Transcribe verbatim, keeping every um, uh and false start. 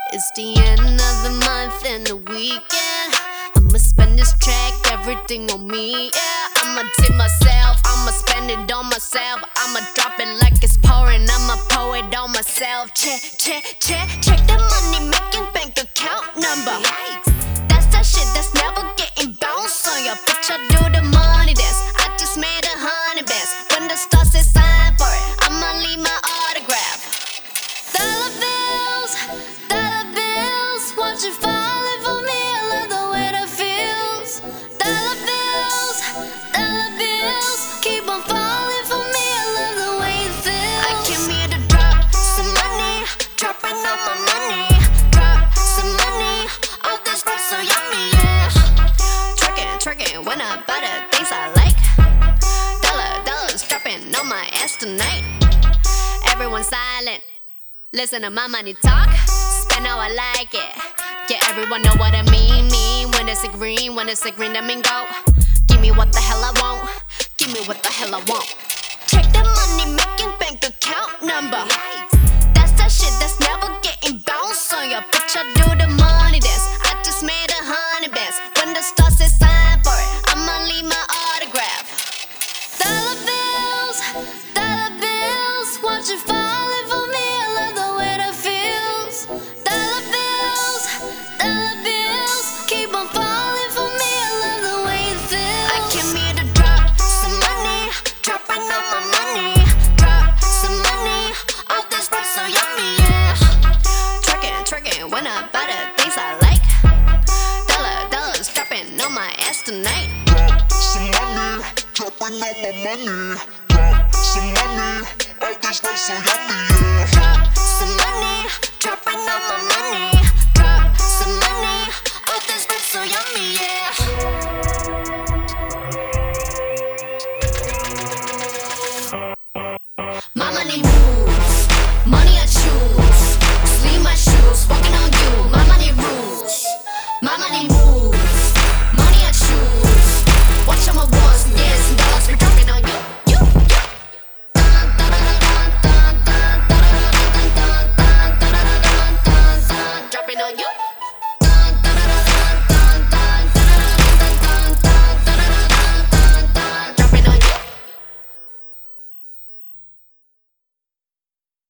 It's the end of the month and the weekend. I'ma spend this track, everything on me, yeah. I'ma tip myself, I'ma spend it on myself. I'ma drop it like it's pouring, I'ma pour it on myself. Check, check, check, check the money making bank account number. That's that shit that's never getting bounced on your bitch. I do the money dance, I just made a hundred bands. When the stars say sign for it, I'ma leave my autograph. Dollar bills, dollar bills, watch it falling for me. I love the way that feels. Dollar bills, dollar bills, keep on falling for me. I love the way it feels. I came here to drop some money, dropping all my money. Drop some money, all this rap so yummy, yeah. Twerking, twerking, when I buy the things I like. Dollar, dollars dropping on my ass tonight. Everyone silent. Listen to my money talk, spend how I like it. Yeah, everyone know what I mean, mean. When it's a green, when it's a green, that mean go. Give me what the hell I want, give me what the hell I want. Check the money making bank account number. That's that shit that's never getting bounced on your bitch. I do the money dance, I just made a hundred bands. When the stars say sign for it, I'ma leave my autograph. Dollar bills, dollar bills, watch it falling for me. When I buy the things I like, dollar, dollars dropping on my ass tonight. Drop some money, dropping on my money. Drop some money, all this rap so yummy, yeah. Drop some money, dropping on my money. Drop some money, all this rap so yummy, yeah. My money moves, money I choose. Sleeve my shoes, walking on you. My money rules, my money moves.